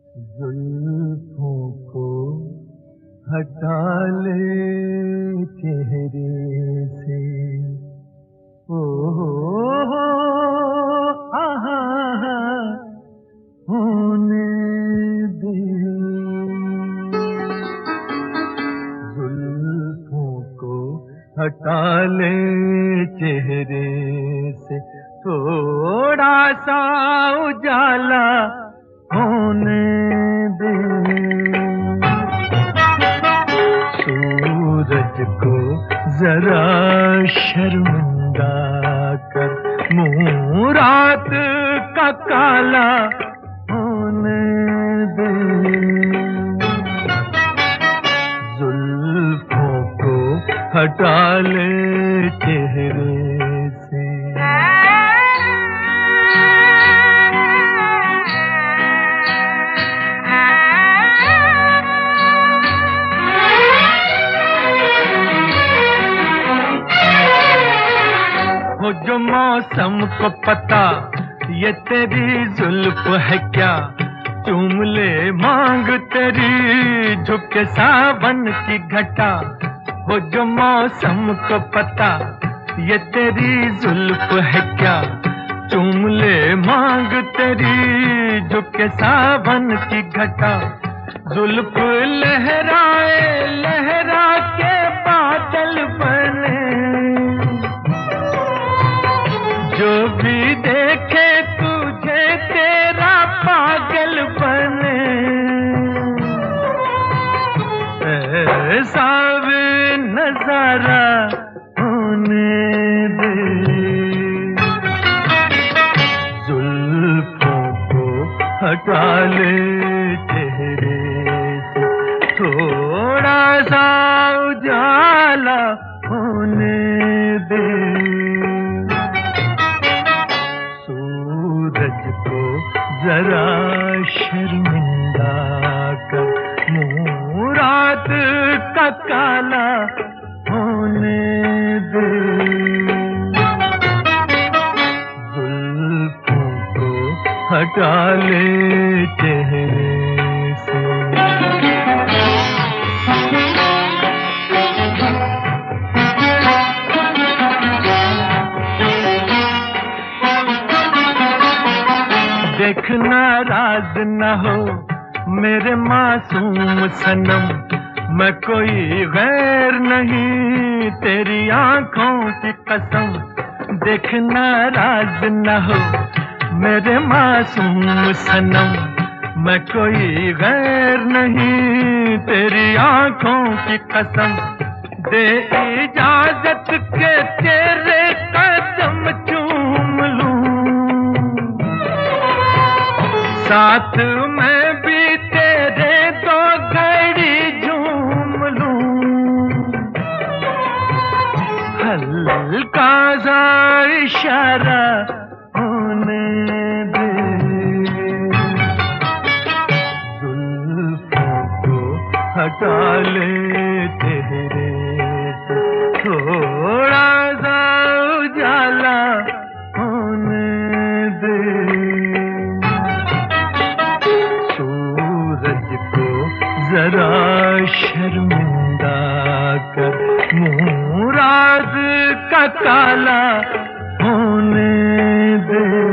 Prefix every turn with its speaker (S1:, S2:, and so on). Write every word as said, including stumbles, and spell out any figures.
S1: जुल्फों को हटा ले चेहरे से, ओ हो आहा होने दे। जुल्फों को हटा ले चेहरे से, थोड़ा सा उजाला होने दे। सूरज को जरा शर्मिंदा कर, मुँह रात का काला होने दे। जुल्फों को हटा ले चेहरे से। हो जो मौसम को पता ये तेरी जुल्फ है क्या, चूम ले मांग तेरी झुके सावन की घटा। हो जो मौसम को पता ये तेरी जुल्फ है क्या, चूम ले मांग तेरी झुके सावन की घटा। जुल्फ लहराए लहरा के बादल बने, जो भी देखे तुझे तेरा पागल बने। ऐसा भी नजारा होने दे। जुल्फों को हटा ले चेहरे से, थोड़ा सा उजाला होने दे। सूरज को जरा शर्मिंदा कर, मुँह रात का काला होने दे। जुल्फों को हटा ले चेहरे से। देख नाराज न हो मेरे मासूम सनम, मैं कोई गैर नहीं तेरी आंखों की कसम। देख नाराज न हो मेरे मासूम सनम, मैं कोई गैर नहीं तेरी आंखों की कसम। दे इजाजत के तेरे कदम चूम लूं, साथ मैं भी तेरे दो घड़ी झूम लूं। हल्का सा इशारा होने दे। जुल्फों को हटा ले चेहरे से, थोड़ा सा उजाला होने दे। जरा शर्मिंदा कर, मुँह रात का काला होने दे।